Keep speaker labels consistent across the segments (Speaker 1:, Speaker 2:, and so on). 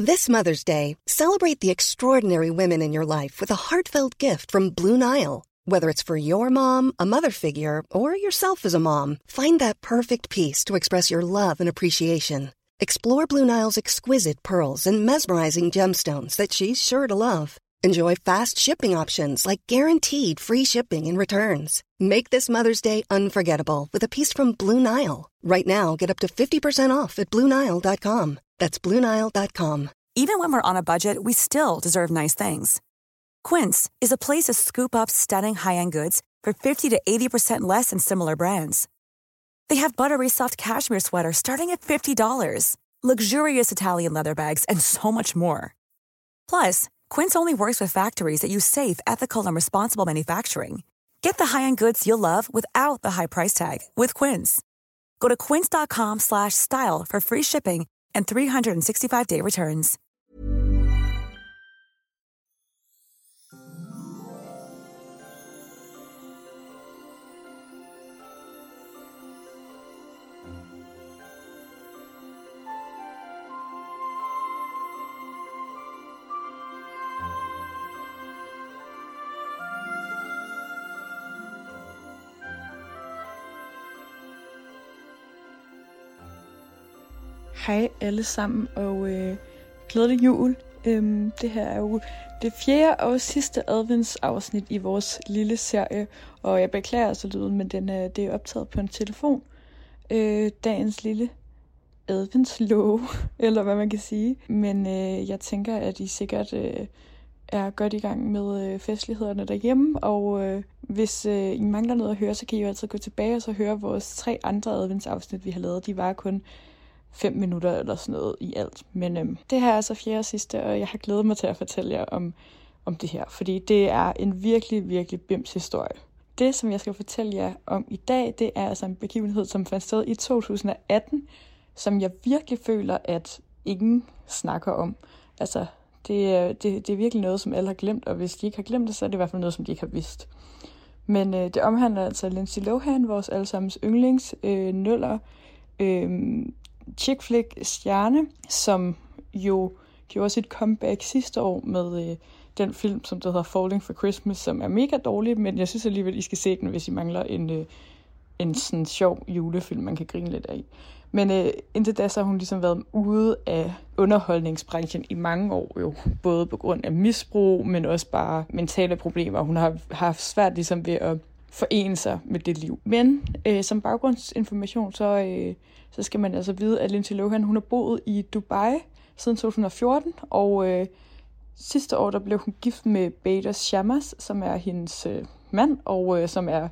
Speaker 1: This Mother's Day, celebrate the extraordinary women in your life with a heartfelt gift from Blue Nile. Whether it's for your mom, a mother figure, or yourself as a mom, find that perfect piece to express your love and appreciation. Explore Blue Nile's exquisite pearls and mesmerizing gemstones that she's sure to love. Enjoy fast shipping options like guaranteed free shipping and returns. Make this Mother's Day unforgettable with a piece from Blue Nile. Right now, get up to 50% off at BlueNile.com. That's BlueNile.com.
Speaker 2: Even when we're on a budget, we still deserve nice things. Quince is a place to scoop up stunning high-end goods for 50 to 80% less than similar brands. They have buttery soft cashmere sweaters starting at $50, luxurious Italian leather bags, and so much more. Plus, Quince only works with factories that use safe, ethical, and responsible manufacturing. Get the high-end goods you'll love without the high price tag with Quince. Go to quince.com/style for free shipping and 365-day returns.
Speaker 3: Hej alle sammen, og glædelig jul. Det her er jo det 4. og sidste adventsafsnit i vores lille serie, og jeg beklager altså lyden, men det er optaget på en telefon. Dagens lille adventslåge, eller hvad man kan sige. Men jeg tænker, at I sikkert er godt i gang med festlighederne derhjemme, og hvis I mangler noget at høre, så kan I jo altid gå tilbage og så høre vores 3 andre adventsafsnit, vi har lavet. De var kun 5 minutter eller sådan noget i alt. Men det her er så 4. og sidste, og jeg har glædet mig til at fortælle jer om det her, fordi det er en virkelig, virkelig bims historie. Det, som jeg skal fortælle jer om i dag, det er altså en begivenhed, som fandt sted i 2018, som jeg virkelig føler, at ingen snakker om. Altså, det er virkelig noget, som alle har glemt, og hvis de ikke har glemt det, så er det i hvert fald noget, som de ikke har vidst. Men det omhandler altså Lindsay Lohan, vores allesammens yndlings, nuller, chick flick stjerne, som jo gjorde sit comeback sidste år med den film, som der hedder Falling for Christmas, som er mega dårlig, men jeg synes alligevel, I skal se den, hvis I mangler en sådan sjov julefilm, man kan grine lidt af. Men indtil da, så har hun ligesom været ude af underholdningsbranchen i mange år jo, både på grund af misbrug, men også bare mentale problemer. Hun har haft svært ligesom ved at forene sig med det liv. Men som baggrundsinformation, så skal man altså vide, at Lindsay Lohan, hun har boet i Dubai siden 2014, og sidste år, der blev hun gift med Bader Shammas, som er hendes mand, og som er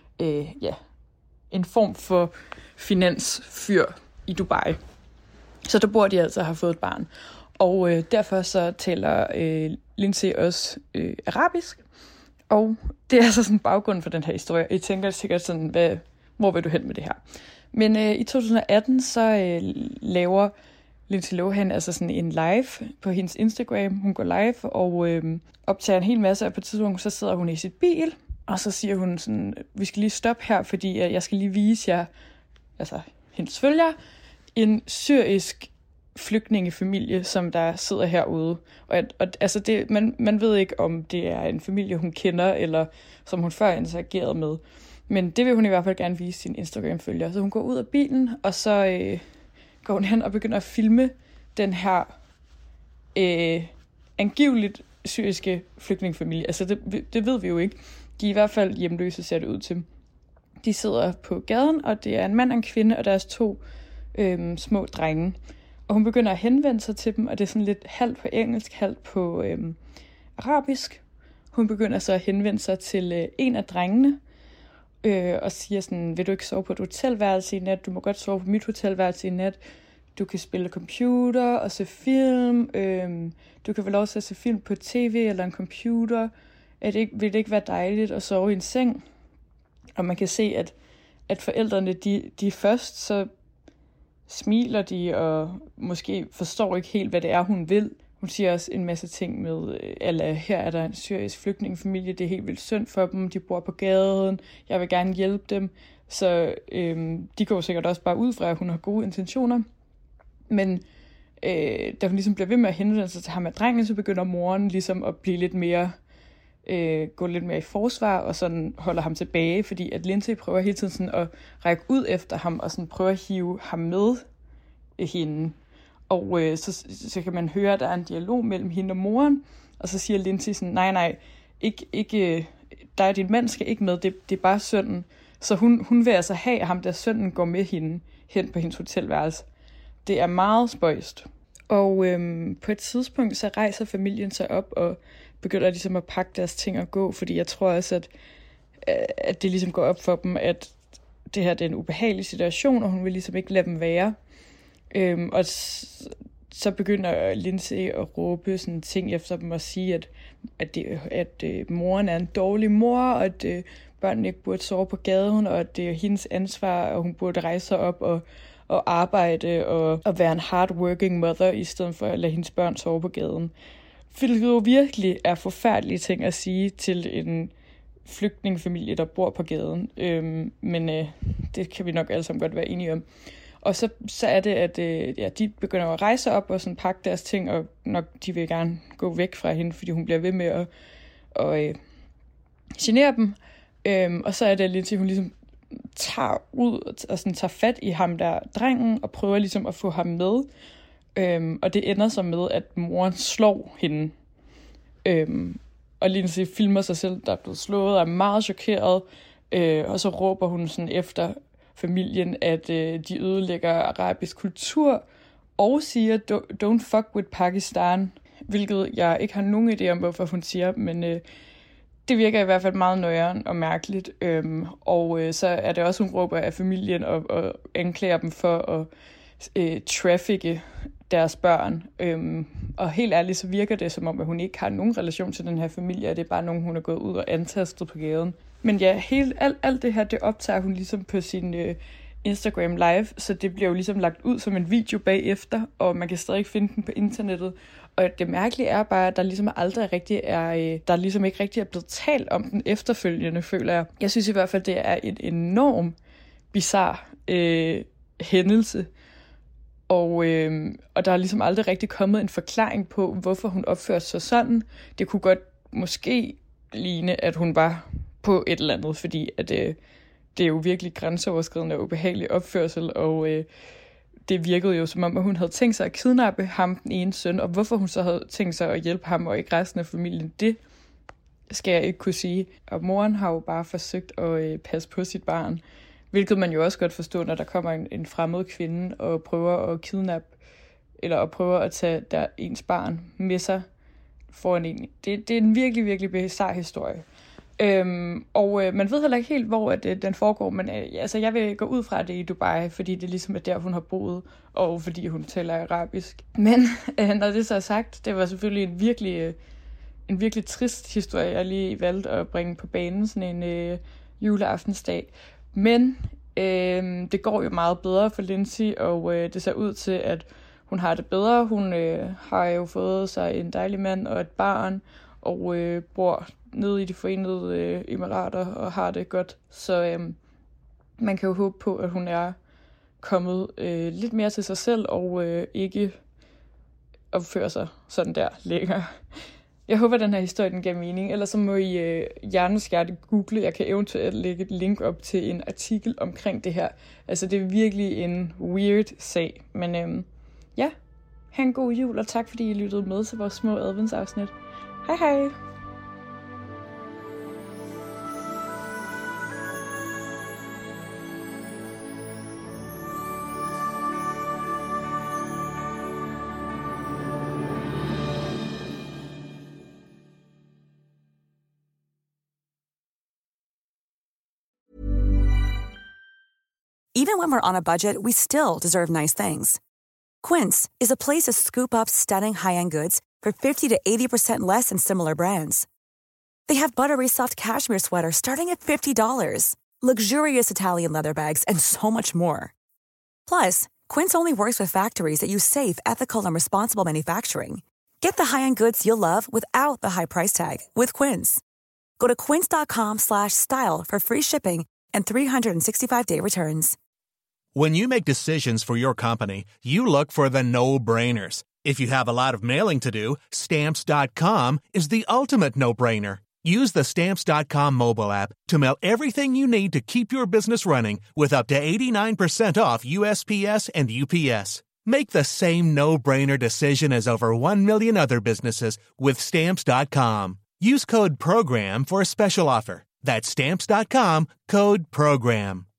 Speaker 3: en form for finansfyr i Dubai. Så der bor de altså og har fået et barn. Og derfor så taler Lindsay også arabisk, og det er altså sådan baggrund for den her historie. I tænker sikkert sådan, hvor vil du hen med det her? Men i 2018, så laver Lindsay Lohan altså sådan en live på hendes Instagram. Hun går live og optager en hel masse, og på et tidspunkt, så sidder hun i sit bil, og så siger hun sådan, vi skal lige stoppe her, fordi jeg skal lige vise jer, altså hendes følgere, en syrisk flygtningefamilie, som der sidder herude. Og altså man ved ikke, om det er en familie, hun kender, eller som hun før interagerede med. Men det vil hun i hvert fald gerne vise sine Instagram-følgere. Så hun går ud af bilen, og så går hun hen og begynder at filme den her angiveligt syriske flygtningefamilie. Altså det ved vi jo ikke. De er i hvert fald hjemløse, ser det ud til. De sidder på gaden, og det er en mand og en kvinde, og deres 2 små drenge. Og hun begynder at henvende sig til dem, og det er sådan lidt halvt på engelsk, halvt på arabisk. Hun begynder så at henvende sig til en af drengene, og siger sådan, vil du ikke sove på et hotelværelse i nat? Du må godt sove på mit hotelværelse i nat. Du kan spille computer og se film. Du kan vel også se film på tv eller en computer. Vil det ikke være dejligt at sove i en seng? Og man kan se, at forældrene, de først så smiler de, og måske forstår ikke helt, hvad det er, hun vil. Hun siger også en masse ting med, eller her er der en syrisk flygtningefamilie, det er helt vildt synd for dem, de bor på gaden, jeg vil gerne hjælpe dem. Så de går sikkert også bare ud fra, at hun har gode intentioner. Men da hun ligesom bliver ved med at henvende sig til ham af drengen, så begynder moren ligesom at blive lidt mere, gå lidt mere i forsvar, og sådan holder ham tilbage, fordi at Lindsay prøver hele tiden sådan at række ud efter ham, og sådan prøver at hive ham med hende. Og så kan man høre, at der er en dialog mellem hende og moren, og så siger Lindsay sådan, nej, ikke dig og din mand skal ikke med, det er bare sønnen. Så hun vil altså have, at ham der sønnen går med hende hen på hendes hotelværelse. Det er meget spøjst. Og på et tidspunkt, så rejser familien sig op og begynder ligesom at pakke deres ting og gå, fordi jeg tror også, at det ligesom går op for dem, at det her det er en ubehagelig situation, og hun vil ligesom ikke lade dem være. Og så begynder Lindsay at råbe sådan ting efter dem og sige, at moren er en dårlig mor, og at børnene ikke burde sove på gaden, og at det er hendes ansvar, og hun burde rejse sig op og arbejde og være en hardworking mother, i stedet for at lade hendes børn sove på gaden. Hvilket jo virkelig er forfærdelige ting at sige til en flygtningefamilie, der bor på gaden. Men det kan vi nok alle sammen godt være enige om. Og så er det, at de begynder at rejse op og sådan pakke deres ting, og nok de vil gerne gå væk fra hende, fordi hun bliver ved med at genere dem. Og så er det, at Lindsay, hun ligesom tager ud og sådan tager fat i ham der drengen, og prøver ligesom at få ham med. Og det ender så med, at moren slår hende. Og Lindsay filmer sig selv, der er blevet slået, og er meget chokeret. Og så råber hun sådan efter familien, at de ødelægger arabisk kultur, og siger, don't fuck with Pakistan, hvilket jeg ikke har nogen idé om, hvorfor hun siger, men det virker i hvert fald meget nøjeren og mærkeligt. Og så er det også, hun råber af familien og anklager dem for at trafficke deres børn. Og helt ærligt, så virker det som om, at hun ikke har nogen relation til den her familie, og det er bare nogen, hun er gået ud og antastet på gaden. Men ja, alt det her, det optager hun ligesom på sin Instagram live, så det bliver jo ligesom lagt ud som en video bagefter, og man kan stadig finde den på internettet. Og det mærkelige er bare, at der ligesom aldrig rigtig er, der ligesom ikke rigtig er blevet talt om den efterfølgende, føler jeg. Jeg synes i hvert fald, det er en enorm bizarre hændelse. Og der er ligesom aldrig rigtig kommet en forklaring på, hvorfor hun opførte sig sådan. Det kunne godt måske ligne, at hun var på et eller andet, fordi at, det er jo virkelig grænseoverskridende og ubehagelig opførsel, og det virkede jo som om, at hun havde tænkt sig at kidnappe ham, den ene søn, og hvorfor hun så havde tænkt sig at hjælpe ham og ikke resten af familien, det skal jeg ikke kunne sige. Og moren har jo bare forsøgt at passe på sit barn, hvilket man jo også godt forstår, når der kommer en fremmed kvinde og prøver at kidnappe, eller prøver at tage ens barn med sig foran en. Det er en virkelig, virkelig bizarre historie. Og man ved heller ikke helt, hvor den foregår, men altså, jeg vil gå ud fra det i Dubai, fordi det ligesom er der, hun har boet, og fordi hun taler arabisk. Men når det så er sagt, det var selvfølgelig en virkelig trist historie, jeg lige valgte at bringe på banen sådan en juleaftensdag. Men det går jo meget bedre for Lindsay, og det ser ud til, at hun har det bedre. Hun har jo fået sig en dejlig mand og et barn, og bor nede i de Forenede Emirater og har det godt. Så man kan jo håbe på, at hun er kommet lidt mere til sig selv og ikke opfører sig sådan der længere. Jeg håber, at den her historie den giver mening. Ellers så må I hjerneskærte google. Jeg kan eventuelt lægge et link op til en artikel omkring det her. Altså, det er virkelig en weird sag. Men ja, ha' en god jul, og tak fordi I lyttede med til vores små adventsafsnit. Hej hej!
Speaker 2: Even when we're on a budget, we still deserve nice things. Quince is a place to scoop up stunning high-end goods for 50 to 80% less than similar brands. They have buttery soft cashmere sweaters starting at $50, luxurious Italian leather bags, and so much more. Plus, Quince only works with factories that use safe, ethical, and responsible manufacturing. Get the high-end goods you'll love without the high price tag with Quince. Go to quince.com/style for free shipping and 365-day returns.
Speaker 4: When you make decisions for your company, you look for the no-brainers. If you have a lot of mailing to do, Stamps.com is the ultimate no-brainer. Use the Stamps.com mobile app to mail everything you need to keep your business running with up to 89% off USPS and UPS. Make the same no-brainer decision as over 1 million other businesses with Stamps.com. Use code PROGRAM for a special offer. That's Stamps.com, code PROGRAM.